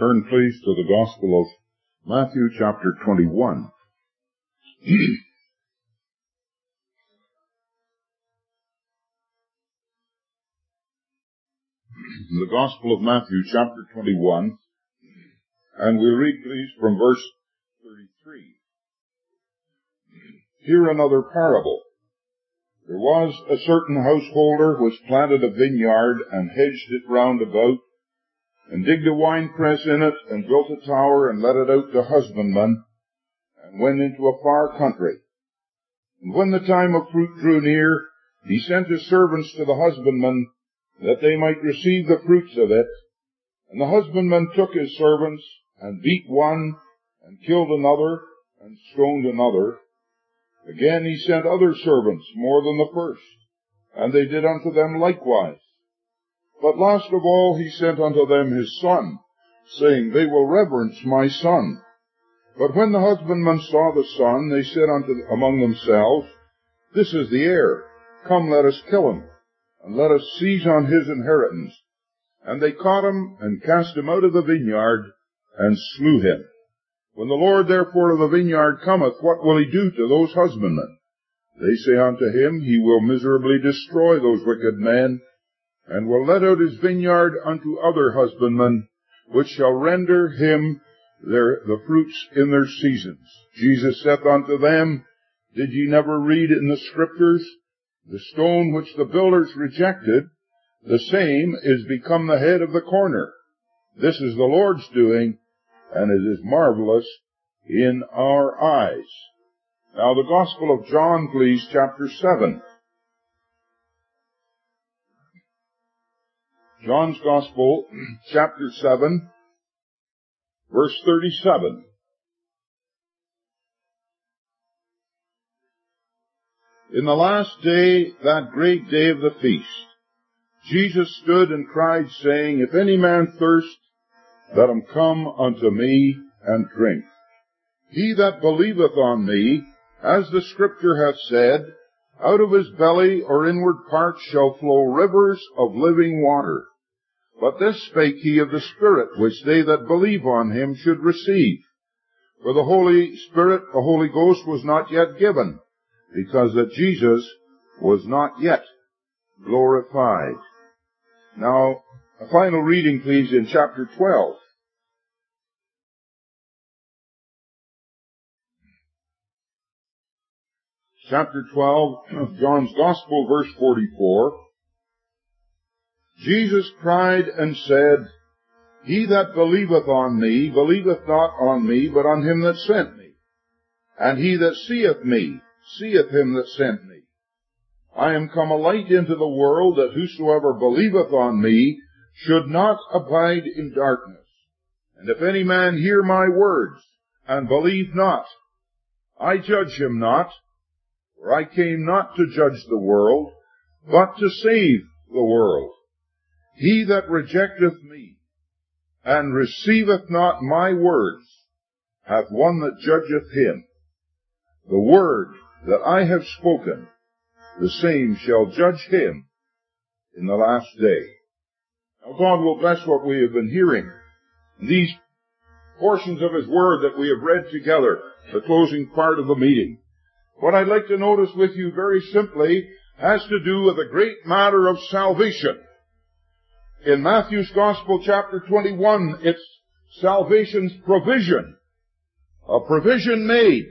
Turn, please, to the Gospel of Matthew, chapter 21. The Gospel of Matthew, chapter 21, and we'll read, please, from verse 33. Hear another parable. There was a certain householder which planted a vineyard, and hedged it round about, and digged a winepress in it, and built a tower, and let it out to husbandmen, and went into a far country. And when the time of fruit drew near, he sent his servants to the husbandmen, that they might receive the fruits of it. And the husbandman took his servants, and beat one, and killed another, and stoned another. Again he sent other servants, more than the first, and they did unto them likewise. But last of all he sent unto them his son, saying, They will reverence my son. But when the husbandmen saw the son, they said among themselves, This is the heir. Come, let us kill him, and let us seize on his inheritance. And they caught him, and cast him out of the vineyard, and slew him. When the Lord therefore of the vineyard cometh, what will he do to those husbandmen? They say unto him, He will miserably destroy those wicked men, and will let out his vineyard unto other husbandmen, which shall render him the fruits in their seasons. Jesus saith unto them, Did ye never read in the Scriptures, The stone which the builders rejected, the same is become the head of the corner. This is the Lord's doing, and it is marvelous in our eyes. Now the Gospel of John, please, chapter 7. John's Gospel, chapter 7, verse 37. In the last day, that great day of the feast, Jesus stood and cried, saying, If any man thirst, let him come unto me and drink. He that believeth on me, as the Scripture hath said, out of his belly or inward parts shall flow rivers of living water. But this spake he of the Spirit, which they that believe on him should receive. For the Holy Spirit, the Holy Ghost, was not yet given, because that Jesus was not yet glorified. Now, a final reading, please, in chapter 12. Chapter 12 of John's Gospel, verse 44. Jesus cried and said, He that believeth on me, believeth not on me, but on him that sent me. And he that seeth me, seeth him that sent me. I am come a light into the world, that whosoever believeth on me should not abide in darkness. And if any man hear my words, and believe not, I judge him not, for I came not to judge the world, but to save the world. He that rejecteth me, and receiveth not my words, hath one that judgeth him. The word that I have spoken, the same shall judge him in the last day. Now God will bless what we have been hearing. These portions of His Word that we have read together, the closing part of the meeting. What I'd like to notice with you very simply has to do with the great matter of salvation. In Matthew's Gospel, chapter 21, it's salvation's provision. A provision made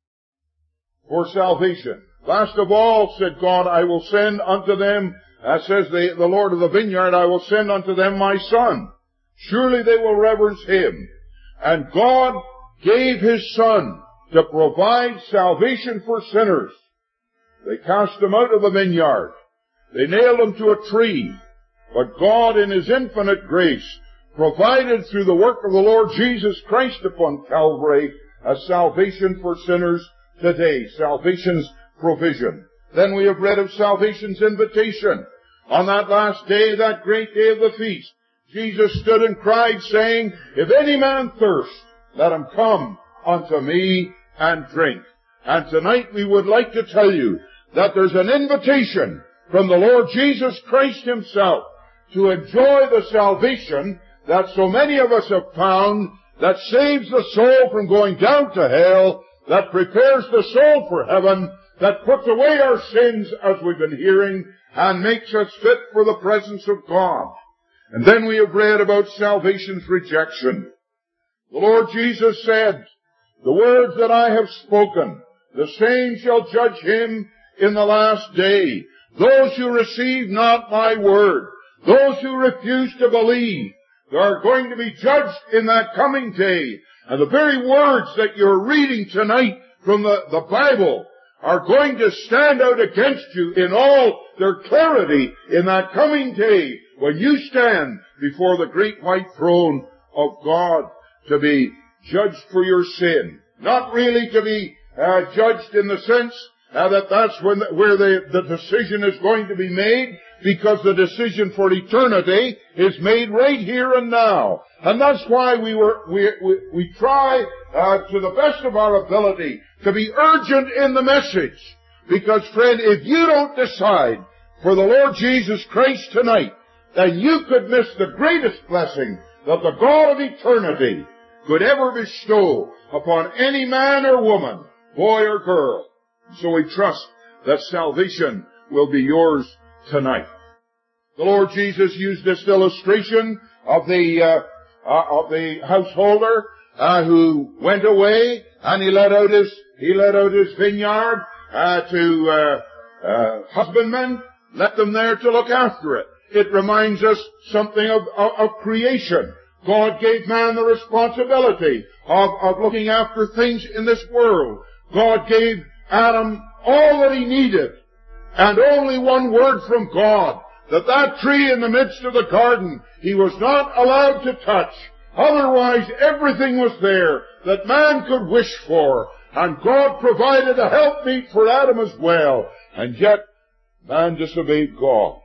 for salvation. Last of all, said God, I will send unto them, as says the Lord of the vineyard, I will send unto them my Son. Surely they will reverence Him. And God gave His Son to provide salvation for sinners. They cast Him out of the vineyard. They nailed Him to a tree. But God, in His infinite grace, provided through the work of the Lord Jesus Christ upon Calvary a salvation for sinners today. Salvation's provision. Then we have read of salvation's invitation. On that last day, that great day of the feast, Jesus stood and cried, saying, If any man thirst, let him come unto me and drink. And tonight we would like to tell you that there's an invitation from the Lord Jesus Christ Himself to enjoy the salvation that so many of us have found that saves the soul from going down to hell, that prepares the soul for heaven, that puts away our sins, as we've been hearing, and makes us fit for the presence of God. And then we have read about salvation's rejection. The Lord Jesus said, "The words that I have spoken, the same shall judge him in the last day. Those who receive not my word, those who refuse to believe, they are going to be judged in that coming day." And the very words that you're reading tonight from the Bible are going to stand out against you in all their clarity in that coming day when you stand before the great white throne of God to be judged for your sin. Not really to be judged in the sense that that's where the decision is going to be made, because the decision for eternity is made right here and now. And that's why we try to the best of our ability to be urgent in the message. Because, friend, if you don't decide for the Lord Jesus Christ tonight, then you could miss the greatest blessing that the God of eternity could ever bestow upon any man or woman, boy or girl. So we trust that salvation will be yours tonight. The Lord Jesus used this illustration of the householder who went away and he let out his vineyard to husbandmen, let them there to look after it. It reminds us something of creation. God gave man the responsibility of looking after things in this world. God gave Adam all that he needed, and only one word from God, that tree in the midst of the garden he was not allowed to touch. Otherwise everything was there that man could wish for, and God provided a helpmeet for Adam as well. And yet man disobeyed God.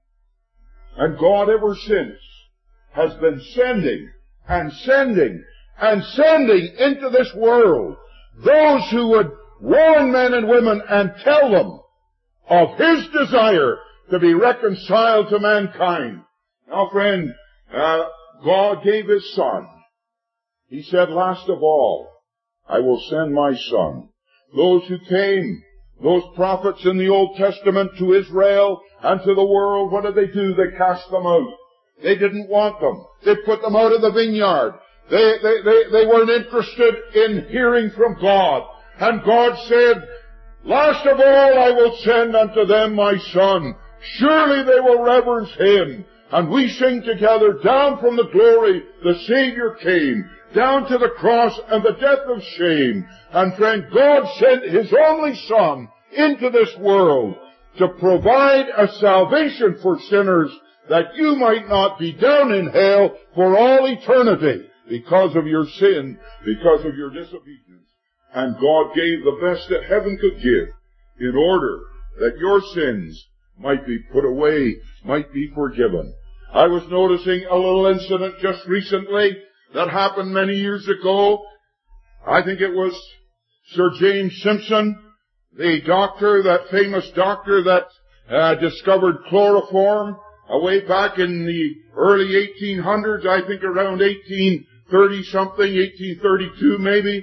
And God ever since has been sending into this world those who would warn men and women and tell them of His desire to be reconciled to mankind. Now, friend, God gave His Son. He said, "Last of all, I will send my Son." Those who came, those prophets in the Old Testament to Israel and to the world, what did they do? They cast them out. They didn't want them. They put them out of the vineyard. They weren't interested in hearing from God. And God said, "Last of all, I will send unto them my Son. Surely they will reverence Him." And we sing together, "Down from the glory the Savior came, down to the cross and the death of shame." And friend, God sent His only Son into this world to provide a salvation for sinners, that you might not be down in hell for all eternity because of your sin, because of your disobedience. And God gave the best that heaven could give in order that your sins might be put away, might be forgiven. I was noticing a little incident just recently that happened many years ago. I think it was Sir James Simpson, the doctor, that famous doctor that discovered chloroform way back in the early 1800s, I think around 1830-something, 1832 maybe.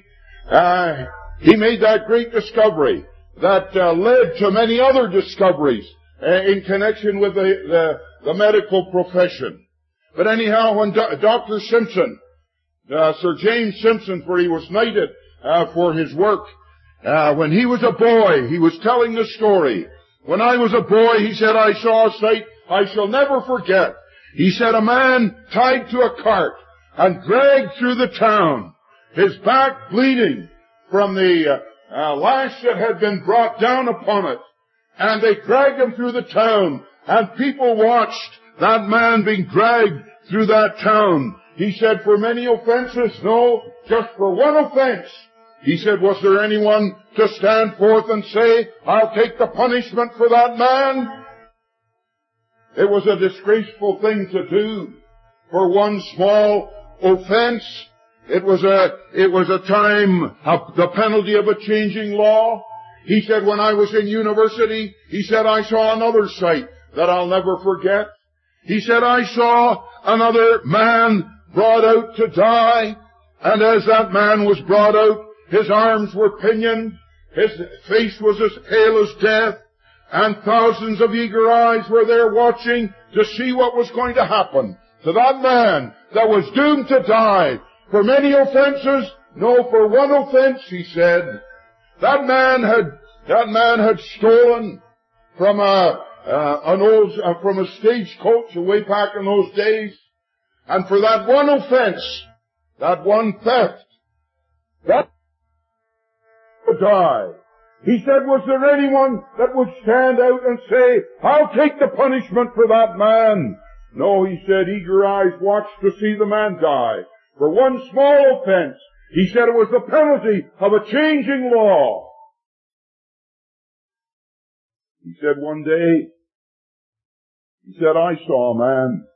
He made that great discovery that led to many other discoveries in connection with the medical profession. But anyhow, when Dr. Simpson, Sir James Simpson, for he was knighted for his work, when he was a boy, he was telling the story. When I was a boy, he said, I saw a sight I shall never forget. He said, a man tied to a cart and dragged through the town, his back bleeding from the lash that had been brought down upon it. And they dragged him through the town, and people watched that man being dragged through that town. He said, for many offenses? No, just for one offense. He said, was there anyone to stand forth and say, I'll take the punishment for that man? It was a disgraceful thing to do for one small offense. It was a time of the penalty of a changing law. He said, when I was in university, he said, I saw another sight that I'll never forget. He said, I saw another man brought out to die. And as that man was brought out, his arms were pinioned, his face was as pale as death, and thousands of eager eyes were there watching to see what was going to happen to that man that was doomed to die for many offenses. No, for one offense, he said. That man had stolen from from a stagecoach way back in those days, and for that one offense, that one theft, that would die. He said, was there anyone that would stand out and say, I'll take the punishment for that man? No, he said, eager eyes watched to see the man die for one small offense. He said it was the penalty of a changing law. He said one day, I saw a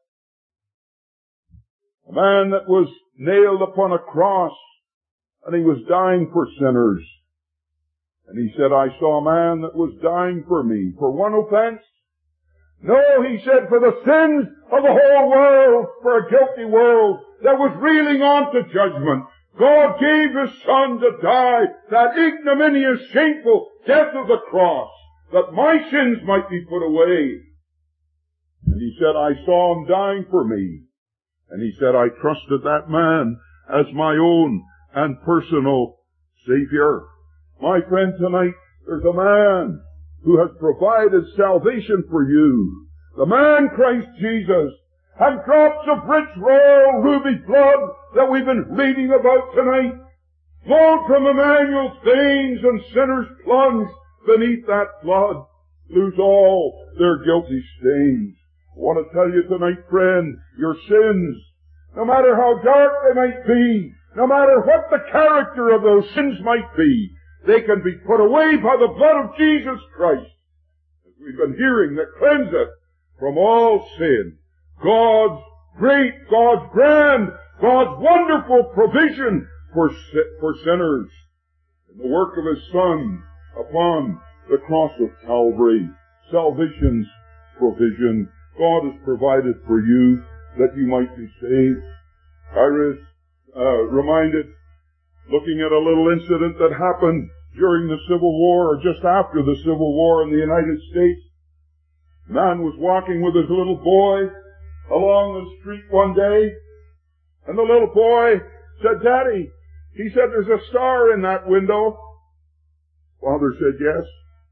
man that was nailed upon a cross, and he was dying for sinners. And he said, I saw a man that was dying for me. For one offense? No, he said, for the sins of the whole world, for a guilty world that was reeling on to judgment. God gave His Son to die that ignominious, shameful death of the cross, that my sins might be put away. And he said, I saw Him dying for me. And he said, I trusted that man as my own and personal Savior. My friend, tonight, there's a man who has provided salvation for you. The man, Christ Jesus, and drops of rich, royal, ruby blood that we've been reading about tonight, flowed from Emmanuel's veins, and sinners plunged beneath that blood lose all their guilty stains. I want to tell you tonight, friend, your sins, no matter how dark they might be, no matter what the character of those sins might be, they can be put away by the blood of Jesus Christ, as we've been hearing, that cleanseth from all sin. God's great, God's grand, God's wonderful provision for sinners in the work of His Son upon the cross of Calvary. Salvation's provision. God has provided for you that you might be saved. I was reminded, looking at a little incident that happened during the Civil War, or just after the Civil War in the United States. A man was walking with his little boy along the street one day, and the little boy said, Daddy, he said, there's a star in that window. Father said, yes.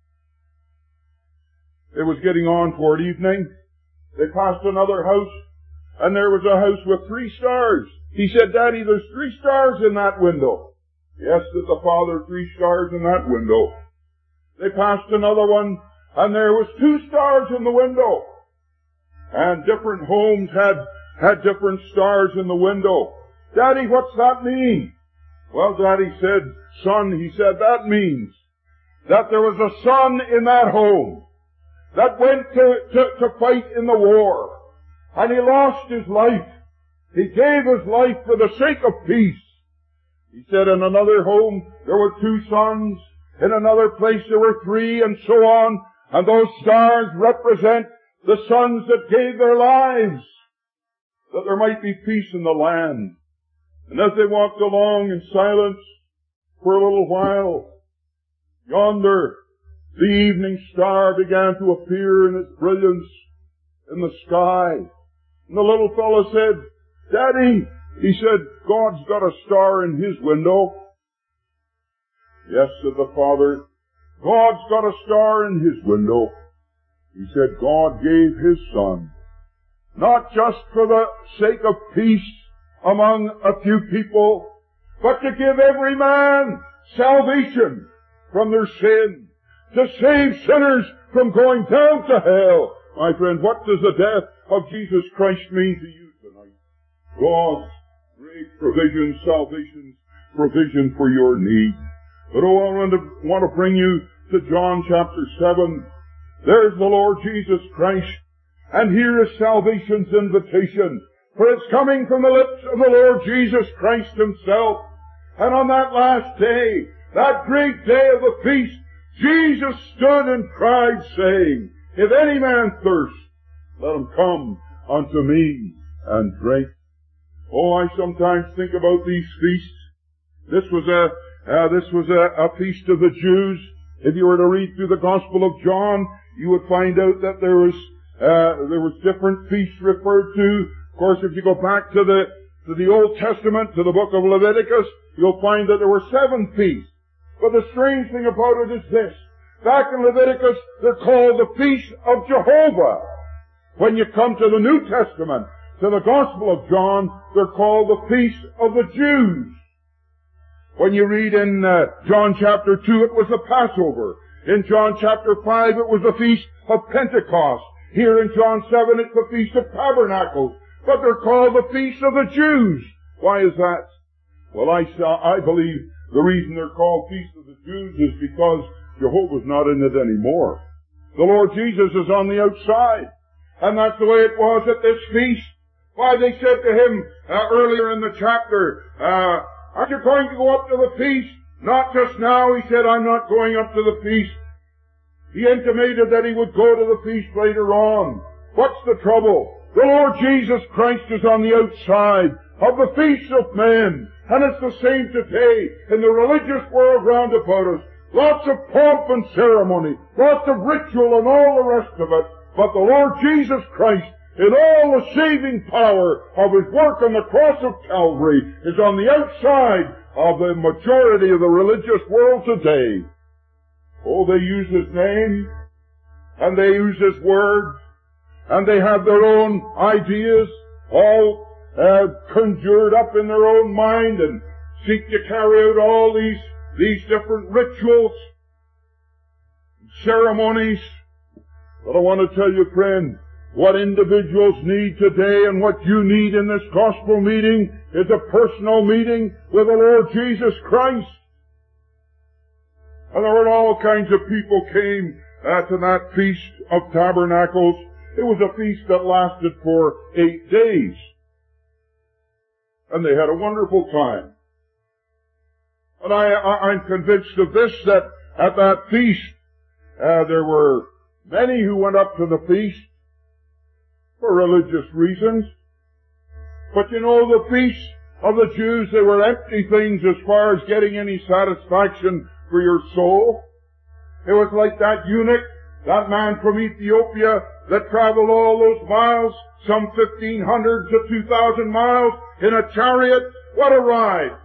It was getting on toward evening. They passed another house, and there was a house with 3 stars. He said, Daddy, there's 3 stars in that window. Yes, said the father, 3 stars in that window. They passed another one, and there was 2 stars in the window. And different homes had different stars in the window. Daddy, what's that mean? Well, Daddy said, son, he said, that means that there was a son in that home that went to fight in the war, and he lost his life. He gave his life for the sake of peace. He said in another home there were 2 sons, in another place there were 3, and so on, and those stars represent the sons that gave their lives, that there might be peace in the land. And as they walked along in silence for a little while, yonder the evening star began to appear in its brilliance in the sky. And the little fellow said, Daddy, he said, God's got a star in His window. Yes, said the father, God's got a star in His window. He said, God gave His Son, not just for the sake of peace among a few people, but to give every man salvation from their sin, to save sinners from going down to hell. My friend, what does the death of Jesus Christ mean to you tonight? God's great provision, salvation's provision for your need. But I want to bring you to John chapter 7. There's the Lord Jesus Christ, and here is salvation's invitation, for it's coming from the lips of the Lord Jesus Christ Himself. And on that last day, that great day of the feast, Jesus stood and cried, saying, If any man thirst, let him come unto me and drink. Oh, I sometimes think about these feasts. This was a feast of the Jews. If you were to read through the Gospel of John, you would find out that there was different feasts referred to. Of course, if you go back to the Old Testament, to the book of Leviticus, you'll find that there were 7 feasts. But the strange thing about it is this. Back in Leviticus, they're called the Feast of Jehovah. When you come to the New Testament, to the Gospel of John, they're called the Feast of the Jews. When you read in John chapter 2, it was the Passover. In John chapter 5, it was the Feast of Pentecost. Here in John 7, it's the Feast of Tabernacles. But they're called the Feast of the Jews. Why is that? Well, I believe the reason they're called Feast of the Jews is because Jehovah's not in it anymore. The Lord Jesus is on the outside. And that's the way it was at this feast. Why, they said to him earlier in the chapter, aren't you going to go up to the feast? Not just now. He said, I'm not going up to the feast. He intimated that he would go to the feast later on. What's the trouble? The Lord Jesus Christ is on the outside of the feasts of men. And it's the same today in the religious world round about us. Lots of pomp and ceremony, lots of ritual and all the rest of it. But the Lord Jesus Christ, in all the saving power of His work on the cross of Calvary, is on the outside of the majority of the religious world today. Oh, they use His name, and they use His word, and they have their own ideas, all conjured up in their own mind, and seek to carry out all these different rituals, ceremonies. But I want to tell you, friend, what individuals need today and what you need in this gospel meeting is a personal meeting with the Lord Jesus Christ. And there were all kinds of people came to that Feast of Tabernacles. It was a feast that lasted for 8 days. And they had a wonderful time. And I'm convinced of this, that at that feast, there were many who went up to the feast for religious reasons. But you know, the feasts of the Jews, they were empty things as far as getting any satisfaction for your soul. It was like that eunuch, that man from Ethiopia that traveled all those miles, some 1,500 to 2,000 miles in a chariot. What a ride!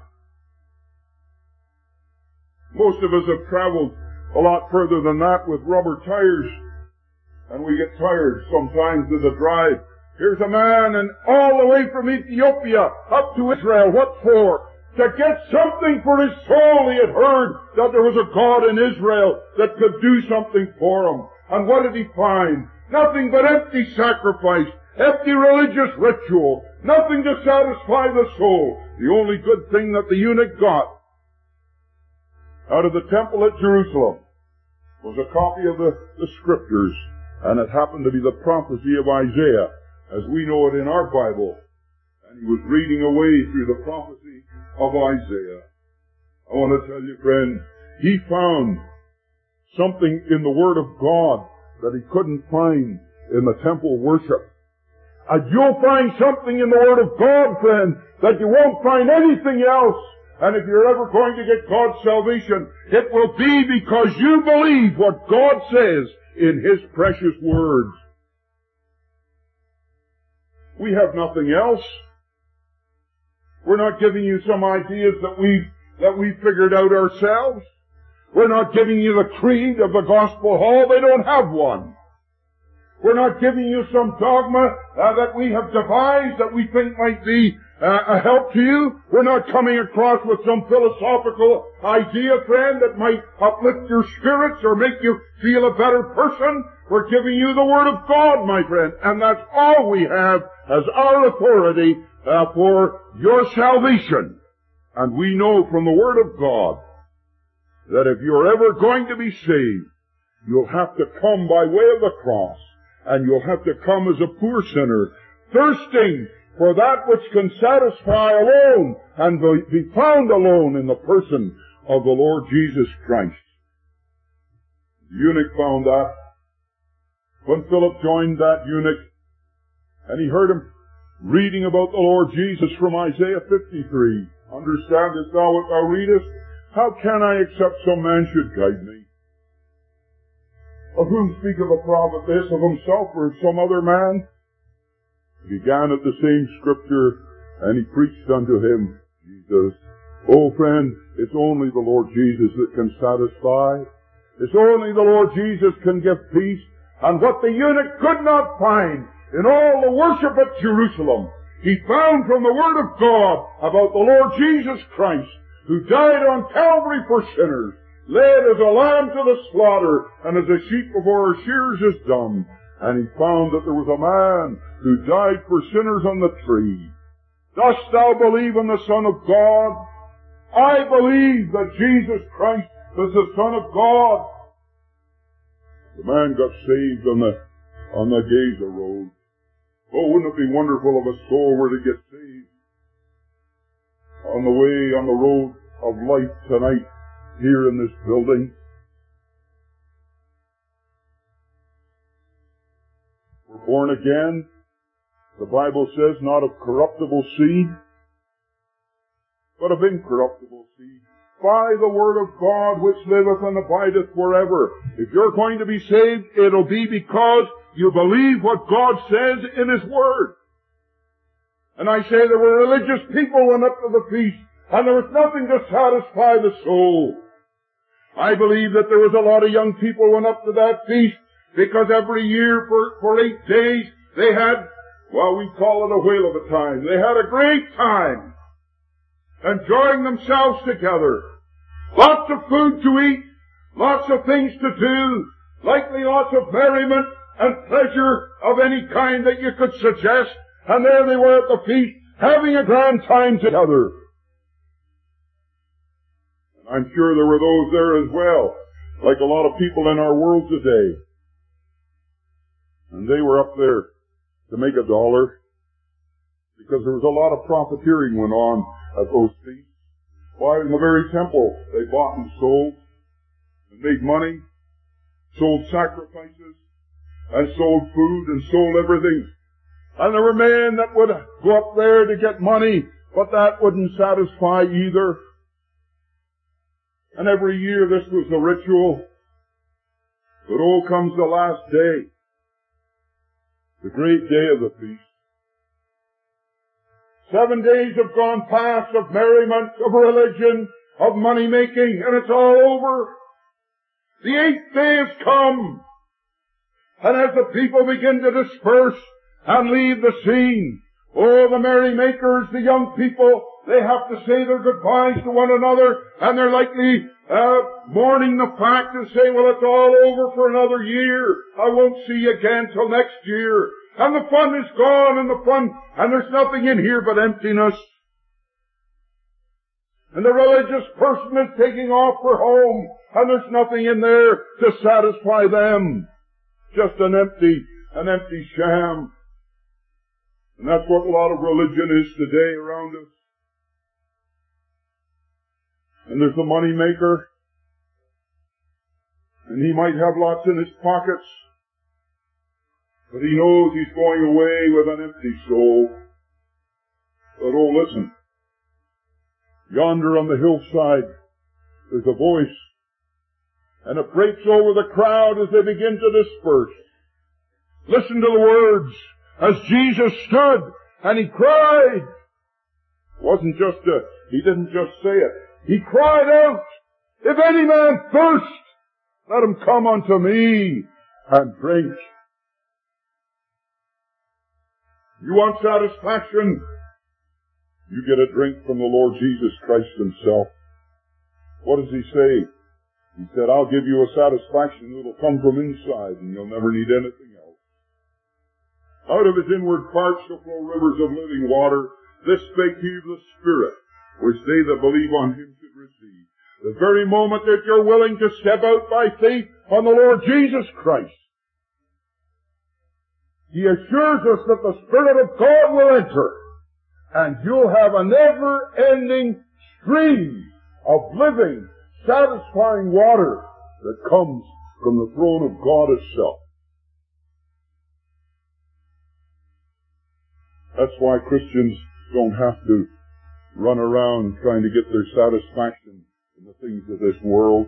Most of us have traveled a lot further than that with rubber tires, and we get tired sometimes of the drive. Here's a man, and all the way from Ethiopia up to Israel. What for? To get something for his soul. He had heard that there was a God in Israel that could do something for him. And what did he find? Nothing but empty sacrifice, empty religious ritual, nothing to satisfy the soul. The only good thing that the eunuch got out of the temple at Jerusalem was a copy of the Scriptures, and it happened to be the prophecy of Isaiah, as we know it in our Bible. And he was reading away through the prophecy of Isaiah. I want to tell you, friend, he found something in the Word of God that he couldn't find in the temple worship. And you'll find something in the Word of God, friend, that you won't find anything else. And if you're ever going to get God's salvation, it will be because you believe what God says in His precious words. We have nothing else. We're not giving you some ideas that we've figured out ourselves. We're not giving you the creed of the Gospel Hall. They don't have one. We're not giving you some dogma that we have devised that we think might be a help to you. We're not coming across with some philosophical idea, friend, that might uplift your spirits or make you feel a better person. We're giving you the Word of God, my friend, and that's all we have as our authority for your salvation. And we know from the Word of God that if you're ever going to be saved, you'll have to come by way of the cross, and you'll have to come as a poor sinner, thirsting for that which can satisfy alone and be found alone in the person of the Lord Jesus Christ. The eunuch found that when Philip joined that eunuch, and he heard him reading about the Lord Jesus from Isaiah 53. Understandest thou what thou readest? How can I except some man should guide me? Of whom speaketh the prophet this, of himself or of some other man? He began at the same scripture, and he preached unto him, Jesus. Oh friend, it's only the Lord Jesus that can satisfy. It's only the Lord Jesus can give peace. And what the eunuch could not find in all the worship at Jerusalem, he found from the Word of God about the Lord Jesus Christ, who died on Calvary for sinners, led as a lamb to the slaughter, and as a sheep before her shears is dumb. And he found that there was a man who died for sinners on the tree. Dost thou believe in the Son of God? I believe that Jesus Christ is the Son of God. The man got saved on the Gaza road. Oh, wouldn't it be wonderful if a soul were to get saved on the way, on the road of life tonight, here in this building? We're born again, the Bible says, not of corruptible seed, but of incorruptible seed, by the Word of God which liveth and abideth forever. If you're going to be saved, it'll be because you believe what God says in His Word. And I say there were religious people went up to the feast, and there was nothing to satisfy the soul. I believe that there was a lot of young people went up to that feast, because every year for 8 days they had, well, we call it a whale of a time. They had a great time, enjoying themselves together. Lots of food to eat, lots of things to do, likely lots of merriment and pleasure of any kind that you could suggest. And there they were at the feast, having a grand time together. And I'm sure there were those there as well, like a lot of people in our world today. And they were up there to make $1, because there was a lot of profiteering went on at those feasts. Why, in the very temple, they bought and sold, and made money, sold sacrifices, and sold food, and sold everything. And there were men that would go up there to get money, but that wouldn't satisfy either. And every year this was the ritual. But oh, comes the last day, the great day of the feast. 7 days have gone past of merriment, of religion, of money making, and it's all over. The 8th day has come. And as the people begin to disperse and leave the scene, oh, the merrymakers, the young people, they have to say their goodbyes to one another, and they're likely mourning the fact and say, well, it's all over for another year. I won't see you again till next year. And the fun is gone, and there's nothing in here but emptiness. And the religious person is taking off for home, and there's nothing in there to satisfy them. Just an empty sham. And that's what a lot of religion is today around us. And there's the money maker, and he might have lots in his pockets, but he knows he's going away with an empty soul. But oh, listen. Yonder on the hillside, there's a voice, and it breaks over the crowd as they begin to disperse. Listen to the words as Jesus stood and he cried. He didn't just say it. He cried out, if any man thirst, let him come unto me and drink. You want satisfaction? You get a drink from the Lord Jesus Christ Himself. What does He say? He said, I'll give you a satisfaction that'll come from inside, and you'll never need anything else. Out of His inward parts shall flow rivers of living water. This spake He of the Spirit, which they that believe on Him should receive. The very moment that you're willing to step out by faith on the Lord Jesus Christ, He assures us that the Spirit of God will enter, and you'll have a never-ending stream of living, satisfying water that comes from the throne of God itself. That's why Christians don't have to run around trying to get their satisfaction in the things of this world.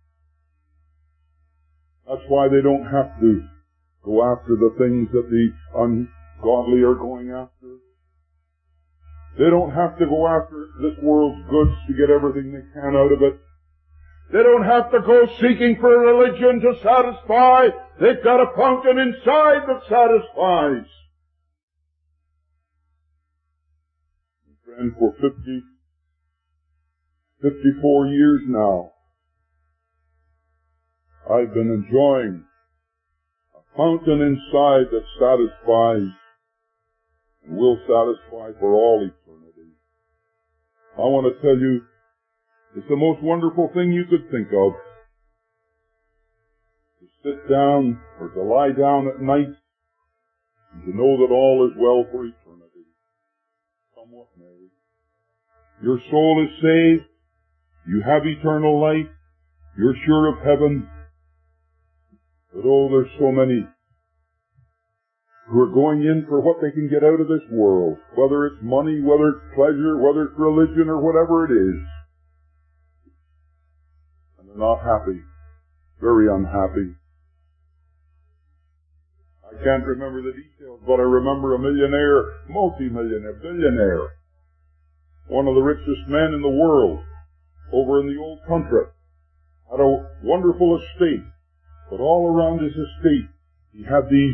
That's why they don't have to go after the things that the ungodly are going after. They don't have to go after this world's goods to get everything they can out of it. They don't have to go seeking for a religion to satisfy. They've got a fountain inside that satisfies. And for 54 years now, I've been enjoying a fountain inside that satisfies and will satisfy for all eternity. I want to tell you, it's the most wonderful thing you could think of. To sit down or to lie down at night and to know that all is well for eternity. Come what may. Your soul is saved. You have eternal life. You're sure of heaven. But oh, there's so many who are going in for what they can get out of this world, whether it's money, whether it's pleasure, whether it's religion, or whatever it is. And they're not happy. Very unhappy. I can't remember the details, but I remember a millionaire, multi-millionaire, billionaire, one of the richest men in the world, over in the old country, had a wonderful estate, but all around his estate, he had these,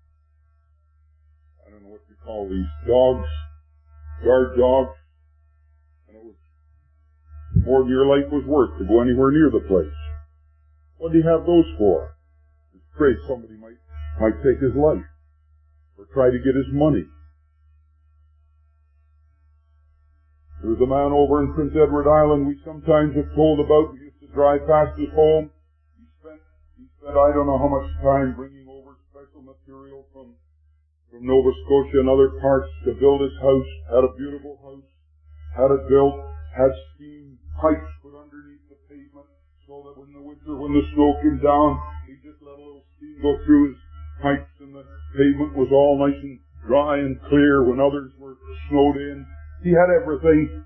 I don't know what you call these, dogs, guard dogs, and it was more than your life was worth to go anywhere near the place. What did he have those for? He's afraid somebody might take his life, or try to get his money. There was a man over in Prince Edward Island we sometimes have told about. We used to drive past his home. He spent I don't know how much time bringing over special material from Nova Scotia and other parts to build his house. Had a beautiful house. Had it built. Had steam pipes put underneath the pavement so that in the winter when the snow came down, he just let a little steam go through his pipes and the pavement was all nice and dry and clear when others were snowed in. He had everything.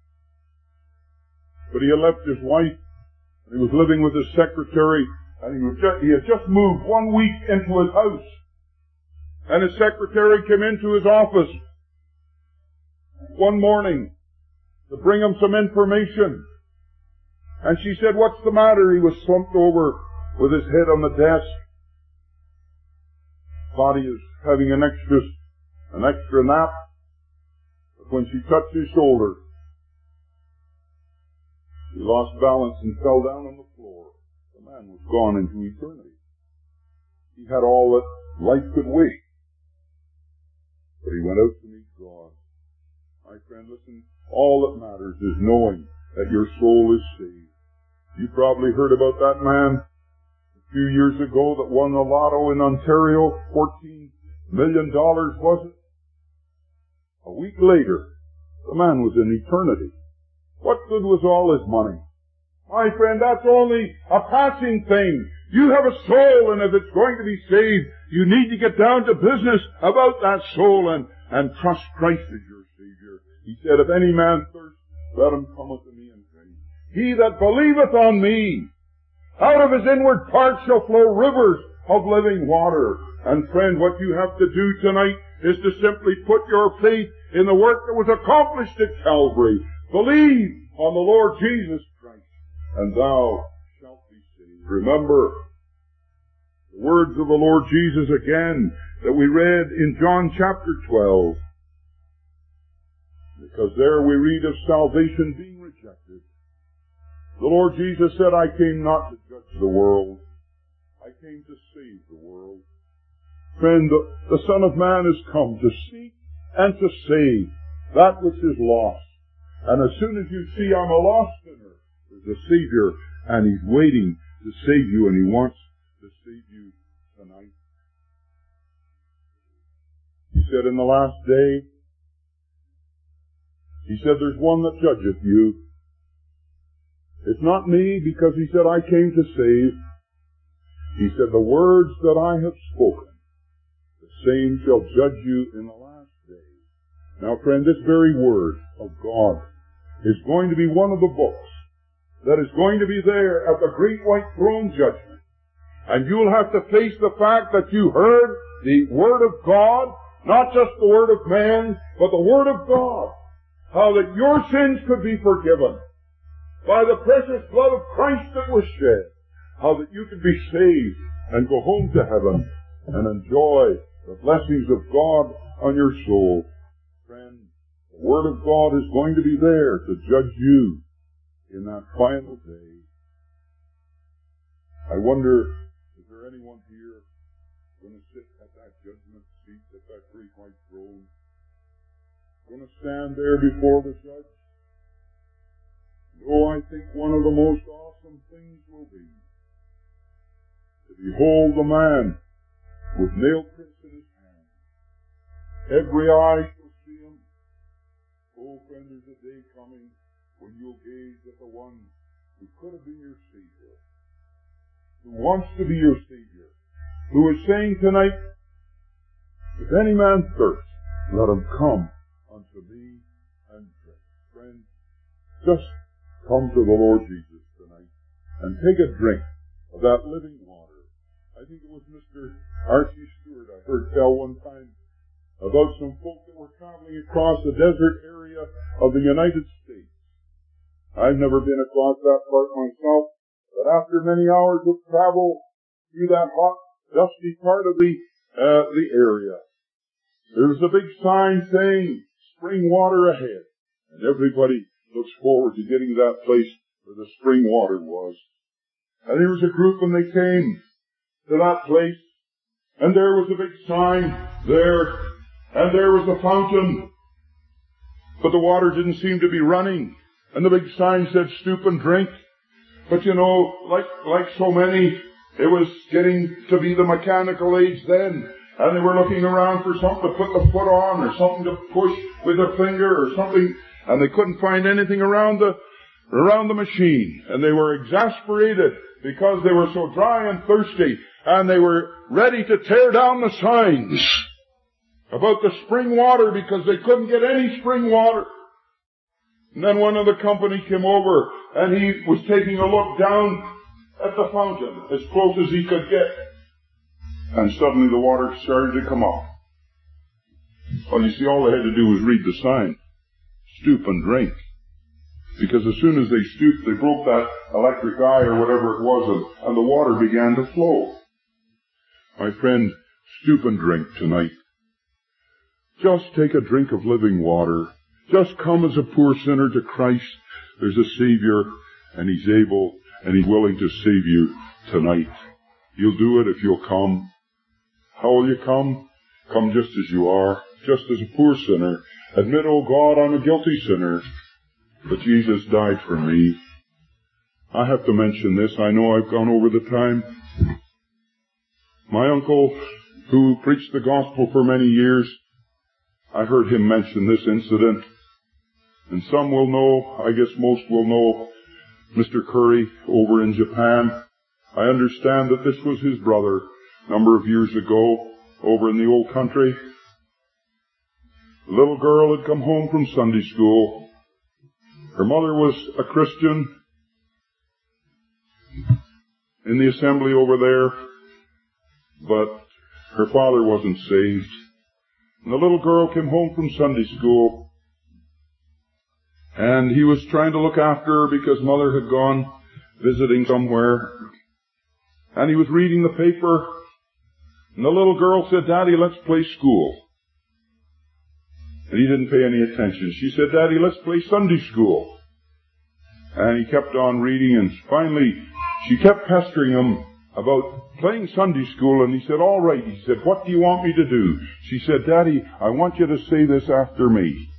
But he had left his wife, and he was living with his secretary, and he had just moved 1 week into his house. And his secretary came into his office one morning to bring him some information. And she said, "What's the matter?" He was slumped over with his head on the desk. Thought he was having an extra nap. When she touched his shoulder, he lost balance and fell down on the floor. The man was gone into eternity. He had all that life could wish. But he went out to meet God. My friend, listen, all that matters is knowing that your soul is saved. You probably heard about that man a few years ago that won the lotto in Ontario, $14 million, was it? A week later, the man was in eternity. What good was all his money? My friend, that's only a passing thing. You have a soul, and if it's going to be saved, you need to get down to business about that soul and trust Christ as your Savior. He said, "If any man thirst, let him come unto me and drink. He that believeth on me, out of his inward parts shall flow rivers of living water." And friend, what you have to do tonight is to simply put your faith in the work that was accomplished at Calvary. Believe on the Lord Jesus Christ, and thou shalt be saved. Remember the words of the Lord Jesus again that we read in John chapter 12. Because there we read of salvation being rejected. The Lord Jesus said, "I came not to judge the world. I came to save the world." Friend, the Son of Man has come to seek and to save that which is lost. And as soon as you see I'm a lost sinner, there's a Savior, and He's waiting to save you, and He wants to save you tonight. He said in the last day, He said, "There's one that judgeth you." It's not me, because He said, "I came to save." He said, "The words that I have spoken, the same shall judge you in the last day." Now, friend, this very Word of God is going to be one of the books that is going to be there at the great white throne judgment. And you'll have to face the fact that you heard the Word of God, not just the Word of man, but the Word of God. How that your sins could be forgiven by the precious blood of Christ that was shed. How that you could be saved and go home to heaven and enjoy the blessings of God on your soul. Friend, the Word of God is going to be there to judge you in that final day. I wonder, is there anyone here going to sit at that judgment seat, at that great white throne, going to stand there before the judge? No, I think one of the most awesome things will be to behold the man with nail prints in his hand. Every eye shall see him. Oh, friend, there's a day coming when you'll gaze at the one who could have been your Savior, who wants to be your Savior, who is saying tonight, if any man thirst, let him come unto me and drink. Friend, just come to the Lord Jesus tonight and take a drink of that living water. I think it was Mr. Archie Stewart I heard tell one time about some folk that were traveling across the desert area of the United States. I've never been across that part myself, but after many hours of travel through that hot, dusty part of the area, there was a big sign saying, spring water ahead. And everybody looks forward to getting to that place where the spring water was. And there was a group and they came to that place, and there was a big sign there, and there was the fountain, but the water didn't seem to be running, and the big sign said, stoop and drink. But you know, like so many, it was getting to be the mechanical age then, and they were looking around for something to put the foot on, or something to push with their finger, or something, and they couldn't find anything around the machine, and they were exasperated because they were so dry and thirsty, and they were ready to tear down the signs about the spring water because they couldn't get any spring water. And then one of the company came over, and he was taking a look down at the fountain as close as he could get. And suddenly the water started to come up. Well, you see, all they had to do was read the sign. Stoop and drink. Because as soon as they stooped, they broke that electric eye or whatever it was, and the water began to flow. My friend, stoop and drink tonight. Just take a drink of living water. Just come as a poor sinner to Christ. There's a Savior, and He's able, and He's willing to save you tonight. You'll do it if you'll come. How will you come? Come just as you are, just as a poor sinner. Admit, oh God, I'm a guilty sinner, but Jesus died for me. I have to mention this. I know I've gone over the time. My uncle, who preached the gospel for many years, I heard him mention this incident. And some will know, I guess most will know, Mr. Curry over in Japan. I understand that this was his brother a number of years ago over in the old country. The little girl had come home from Sunday school. Her mother was a Christian in the assembly over there, but her father wasn't saved. And the little girl came home from Sunday school, and he was trying to look after her because mother had gone visiting somewhere. And he was reading the paper, and the little girl said, Daddy, let's play school. And he didn't pay any attention. She said, Daddy, let's play Sunday school. And he kept on reading, and finally she kept pestering him about playing Sunday school, and he said, all right. He said, what do you want me to do? She said, Daddy, I want you to say this after me.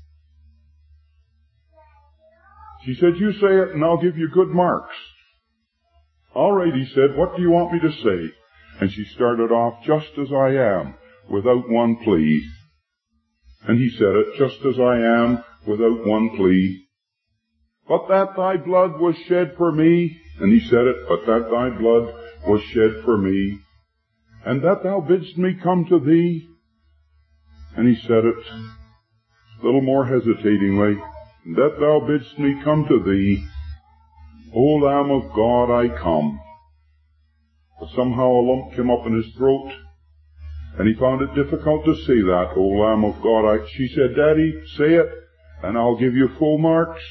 She said, you say it and I'll give you good marks. All right, he said, what do you want me to say? And she started off, just as I am, without one plea. And he said it, just as I am, without one plea. But that thy blood was shed for me. And he said it, but that thy blood was shed for me. And that thou bidst me come to thee. And he said it, a little more hesitatingly, that thou bidst me come to thee, O Lamb of God, I come. But somehow a lump came up in his throat, and he found it difficult to say that, O Lamb of God. She said, Daddy, say it, and I'll give you full marks.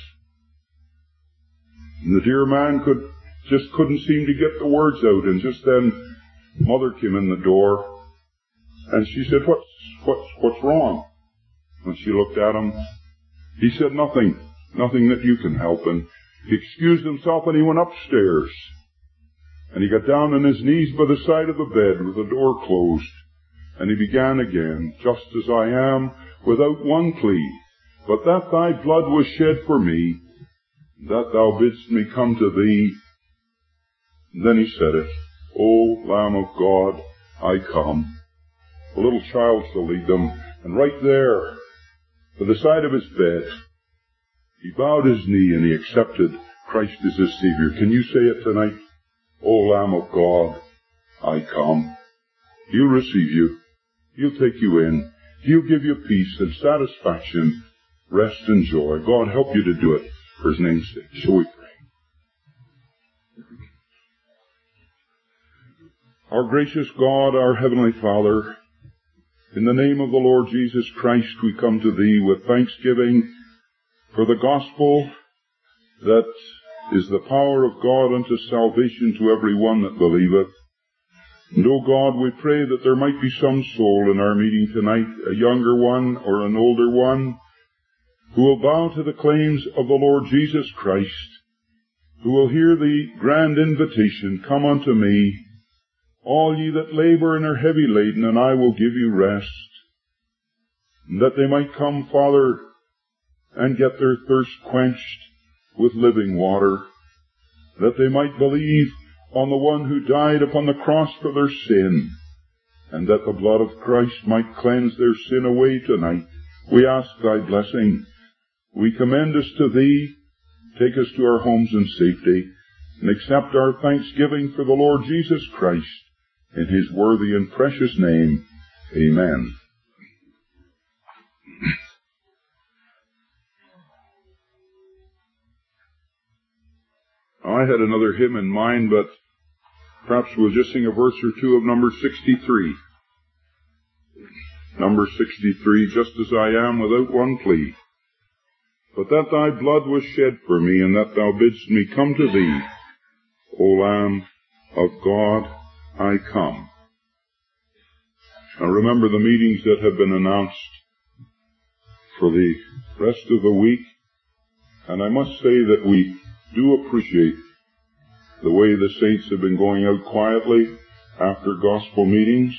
And the dear man couldn't seem to get the words out, and just then Mother came in the door, and she said, what's wrong? And she looked at him. He said, nothing that you can help. And he excused himself and he went upstairs. And he got down on his knees by the side of the bed with the door closed. And he began again, just as I am, without one plea, but that thy blood was shed for me, that thou bidst me come to thee. And then he said it, O Lamb of God, I come. A little child shall lead them, and right there, by the side of his bed, he bowed his knee and he accepted Christ as his Savior. Can you say it tonight? O Lamb of God, I come. He'll receive you. He'll take you in. He'll give you peace and satisfaction, rest and joy. God help you to do it for his name's sake. Shall we pray? Our gracious God, our heavenly Father, in the name of the Lord Jesus Christ, we come to thee with thanksgiving for the gospel that is the power of God unto salvation to every one that believeth. And, O God, we pray that there might be some soul in our meeting tonight, a younger one or an older one, who will bow to the claims of the Lord Jesus Christ, who will hear the grand invitation, come unto me, all ye that labor and are heavy laden, and I will give you rest. And that they might come, Father, and get their thirst quenched with living water. That they might believe on the one who died upon the cross for their sin, and that the blood of Christ might cleanse their sin away tonight. We ask thy blessing. We commend us to thee. Take us to our homes in safety, and accept our thanksgiving for the Lord Jesus Christ. In his worthy and precious name, amen. I had another hymn in mind, but perhaps we'll just sing a verse or two of number 63. Number 63, just as I am without one plea, but that thy blood was shed for me, and that thou bidst me come to thee, O Lamb of God, I come. Now remember the meetings that have been announced for the rest of the week, and I must say that we do appreciate the way the saints have been going out quietly after gospel meetings.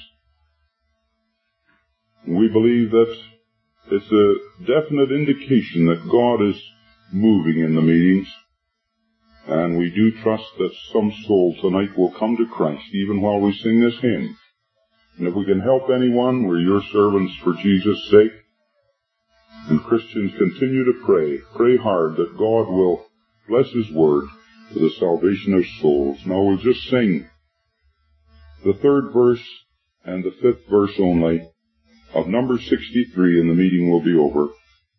We believe that it's a definite indication that God is moving in the meetings. And we do trust that some soul tonight will come to Christ, even while we sing this hymn. And if we can help anyone, we're your servants for Jesus' sake. And Christians, continue to pray. Pray hard that God will bless his word for the salvation of souls. Now we'll just sing the third verse and the fifth verse only of number 63, and the meeting will be over.